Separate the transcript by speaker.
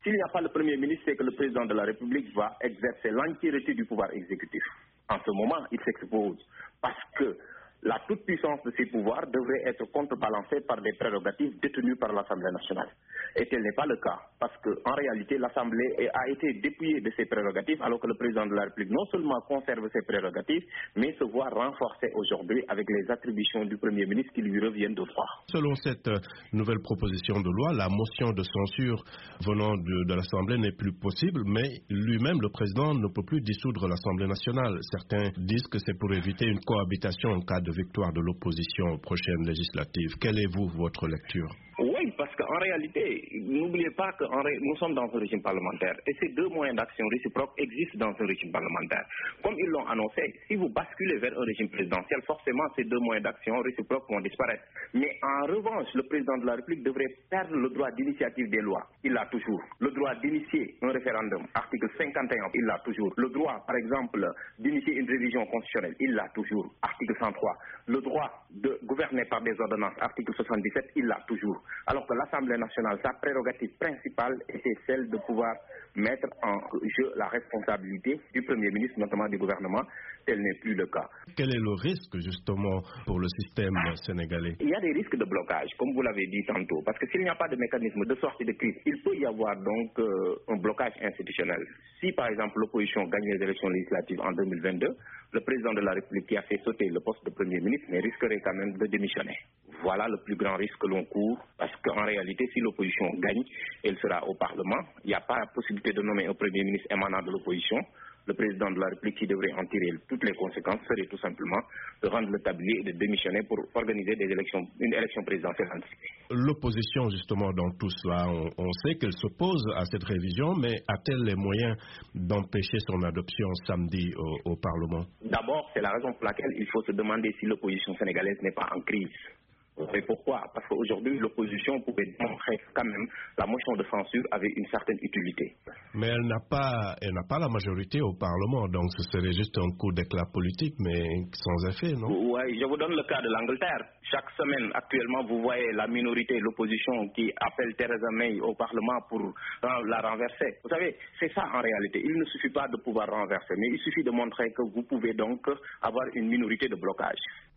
Speaker 1: S'il n'y a pas le Premier ministre, c'est que le président de la République va exercer l'entièreté du pouvoir exécutif. En ce moment, il s'expose parce que la toute-puissance de ses pouvoirs devrait être contrebalancée par des prérogatives détenues par l'Assemblée nationale. Et tel n'est pas le cas, parce qu'en réalité, l'Assemblée a été dépouillée de ses prérogatives, alors que le président de la République non seulement conserve ses prérogatives, mais se voit renforcée aujourd'hui avec les attributions du Premier ministre qui lui reviennent de droit.
Speaker 2: Selon cette nouvelle proposition de loi, la motion de censure venant de l'Assemblée n'est plus possible, mais lui-même, le président, ne peut plus dissoudre l'Assemblée nationale. Certains disent que c'est pour éviter une cohabitation en cas de victoire de l'opposition aux prochaines législatives. Quelle est votre lecture?
Speaker 1: Oui, parce qu'en réalité, n'oubliez pas que nous sommes dans un régime parlementaire et ces deux moyens d'action réciproque existent dans un régime parlementaire. Comme ils l'ont annoncé, si vous basculez vers un régime présidentiel, forcément ces deux moyens d'action réciproque vont disparaître. Mais en revanche, le président de la République devrait perdre le droit d'initiative des lois. Il l'a toujours. Le droit d'initier un référendum, article 51, il l'a toujours. Le droit, par exemple, d'initier une révision constitutionnelle, il l'a toujours. Article 103. Le droit de gouverner par des ordonnances, article 77, il l'a toujours. Alors que l'Assemblée nationale, sa prérogative principale était celle de pouvoir mettre en jeu la responsabilité du Premier ministre, notamment du gouvernement. Tel n'est plus le cas.
Speaker 2: Quel est le risque, justement, pour le système sénégalais?
Speaker 1: Il y a des risques de blocage, comme vous l'avez dit tantôt, parce que s'il n'y a pas de mécanisme de sortie de crise, il peut y avoir donc un blocage institutionnel. Si, par exemple, l'opposition gagne les élections législatives en 2022, le président de la République qui a fait sauter le poste de Premier ministre, mais risquerait quand même de démissionner. Voilà le plus grand risque que l'on court, parce qu'en réalité, si l'opposition gagne, elle sera au Parlement. Il n'y a pas la possibilité de nommer un Premier ministre émanant de l'opposition. Le président de la République, qui devrait en tirer toutes les conséquences, serait tout simplement de rendre le tablier et de démissionner pour organiser une élection présidentielle anticipée.
Speaker 2: L'opposition, justement, dans tout cela, on sait qu'elle s'oppose à cette révision, mais a-t-elle les moyens d'empêcher son adoption samedi au Parlement?
Speaker 1: D'abord, c'est la raison pour laquelle il faut se demander si l'opposition sénégalaise n'est pas en crise. Et pourquoi? Parce qu'aujourd'hui, l'opposition pouvait montrer quand même la motion de censure avait une certaine utilité.
Speaker 2: Mais elle n'a pas la majorité au Parlement, donc ce serait juste un coup d'éclat politique, mais sans effet, non?
Speaker 1: Oui, je vous donne le cas de l'Angleterre. Chaque semaine, actuellement, vous voyez la minorité, l'opposition qui appelle Theresa May au Parlement pour la renverser. Vous savez, c'est ça en réalité. Il ne suffit pas de pouvoir renverser, mais il suffit de montrer que vous pouvez donc avoir une minorité de blocage.